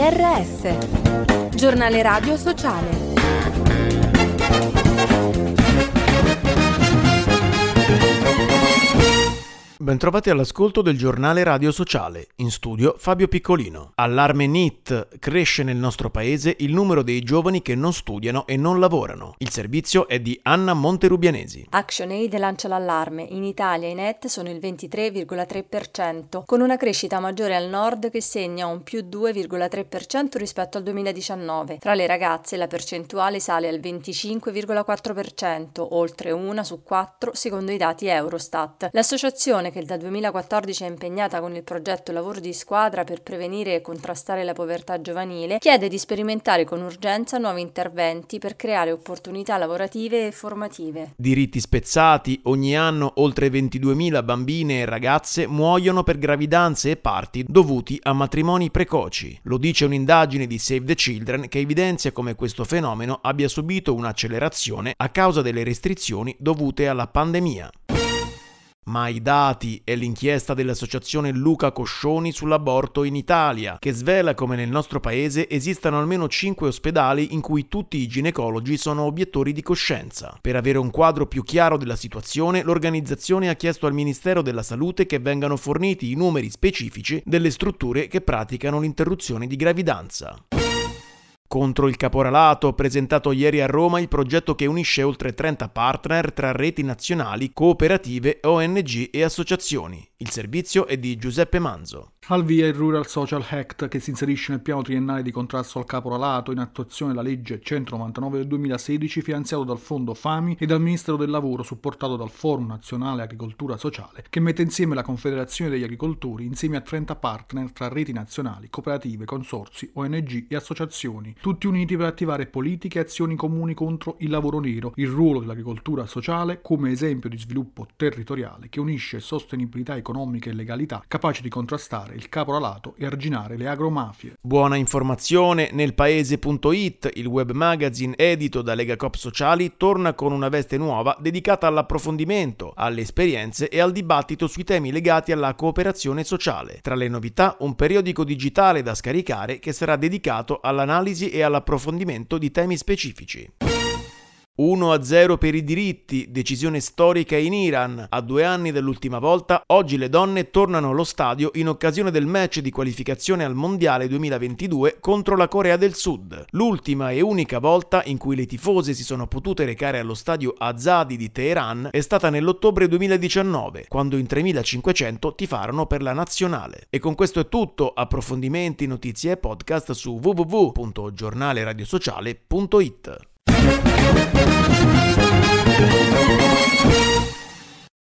GRS, Giornale Radio Sociale. Bentrovati all'ascolto del Giornale Radio Sociale. In studio Fabio Piccolino. Allarme NEET. Cresce nel nostro paese il numero dei giovani che non studiano e non lavorano. Il servizio è di Anna Monterubianesi. ActionAid lancia l'allarme. In Italia i NEET sono il 23,3%, con una crescita maggiore al nord che segna un più 2,3% rispetto al 2019. Tra le ragazze la percentuale sale al 25,4%, oltre 1 su 4 secondo i dati Eurostat. L'associazione, che dal 2014 è impegnata con il progetto Lavoro di Squadra per prevenire e contrastare la povertà giovanile, chiede di sperimentare con urgenza nuovi interventi per creare opportunità lavorative e formative. Diritti spezzati. Ogni anno oltre 22.000 bambine e ragazze muoiono per gravidanze e parti dovuti a matrimoni precoci. Lo dice un'indagine di Save the Children che evidenzia come questo fenomeno abbia subito un'accelerazione a causa delle restrizioni dovute alla pandemia. Ma i dati e l'inchiesta dell'associazione Luca Coscioni sull'aborto in Italia, che svela come nel nostro paese esistano almeno 5 ospedali in cui tutti i ginecologi sono obiettori di coscienza. Per avere un quadro più chiaro della situazione, l'organizzazione ha chiesto al Ministero della Salute che vengano forniti i numeri specifici delle strutture che praticano l'interruzione di gravidanza. Contro il caporalato, presentato ieri a Roma il progetto che unisce oltre 30 partner tra reti nazionali, cooperative, ONG e associazioni. Il servizio è di Giuseppe Manzo. Al via il Rural Social Act, che si inserisce nel piano triennale di contrasto al caporalato in attuazione della legge 199 del 2016, finanziato dal Fondo FAMI e dal Ministero del Lavoro, supportato dal Forum Nazionale Agricoltura Sociale, che mette insieme la Confederazione degli Agricoltori insieme a 30 partner tra reti nazionali, cooperative, consorzi, ONG e associazioni, tutti uniti per attivare politiche e azioni comuni contro il lavoro nero, il ruolo dell'agricoltura sociale come esempio di sviluppo territoriale che unisce sostenibilità economica e legalità, capace di contrastare il caporalato e arginare le agromafie. Buona informazione. Nel paese.it, il web magazine edito da Legacoop Sociali, torna con una veste nuova dedicata all'approfondimento, alle esperienze e al dibattito sui temi legati alla cooperazione sociale. Tra le novità, un periodico digitale da scaricare che sarà dedicato all'analisi e all'approfondimento di temi specifici. 1-0 per i diritti, decisione storica in Iran. A 2 anni dall'ultima volta, oggi le donne tornano allo stadio in occasione del match di qualificazione al Mondiale 2022 contro la Corea del Sud. L'ultima e unica volta in cui le tifose si sono potute recare allo stadio Azadi di Teheran è stata nell'ottobre 2019, quando in 3.500 tifarono per la nazionale. E con questo è tutto. Approfondimenti, notizie e podcast su www.giornaleradiosociale.it.